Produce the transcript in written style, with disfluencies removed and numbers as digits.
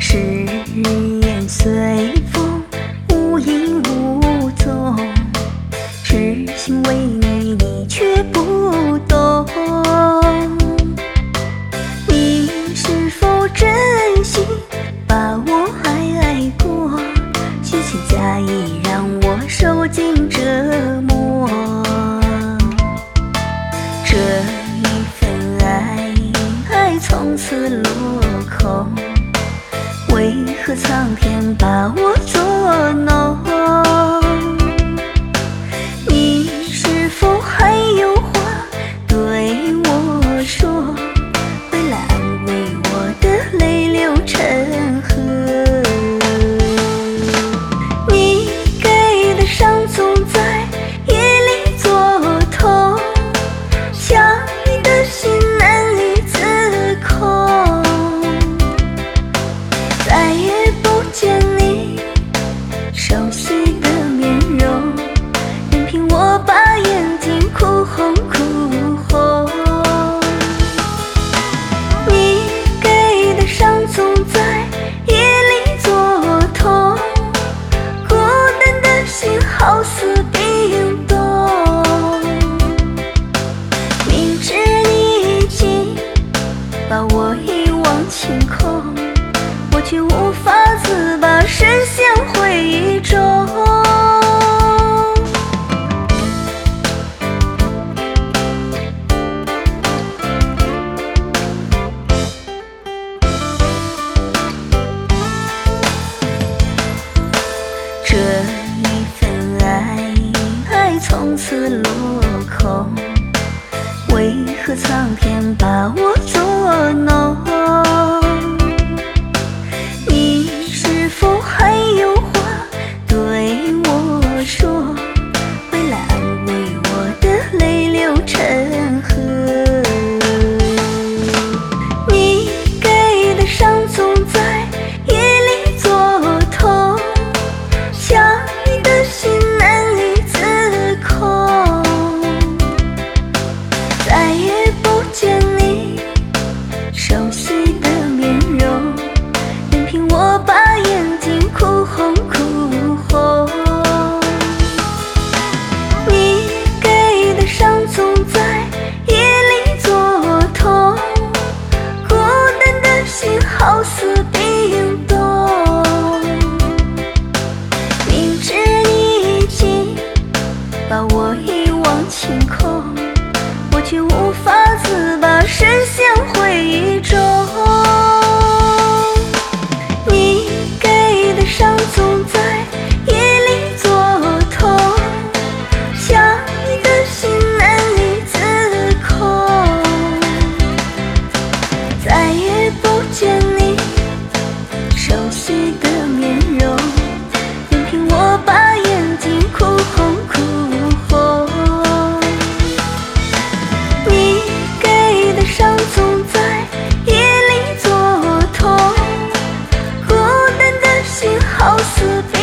誓言随风，无影无踪。痴心为你，你却不懂。你是否真心把我爱过？虚情假意让我受尽折磨。这一份爱从此落空，为何苍天把我捉弄？你是否还有话对我说？回来安慰我的泪流成河。你给的伤总在夜里作痛，想你的心难以自控。再也不见你熟悉的面容，任凭我把眼睛哭红哭红。你给的伤总在夜里作痛，孤单的心好似冰冻。明知你已经把我一往情空，我却无法自拔，深陷回忆中。这一份爱从此落空，为何苍天把我捉弄？你是否还有话对我说？回来安慰我的泪流成河。你给的伤总在夜里作痛，想你的心难以自控。再也不见你熟悉的面容，任凭我把眼睛哭红哭红。你给的伤总在夜里作痛，孤单的心好似冰冻。明知你已经把我一往情空，我却无法自拔，深陷回忆中。你给的伤总在夜里作痛，想你的心难以自控。再也不见你熟悉的面容，任凭我把眼睛哭红哭红。你给的伤总在夜里作痛，孤单的心好似冰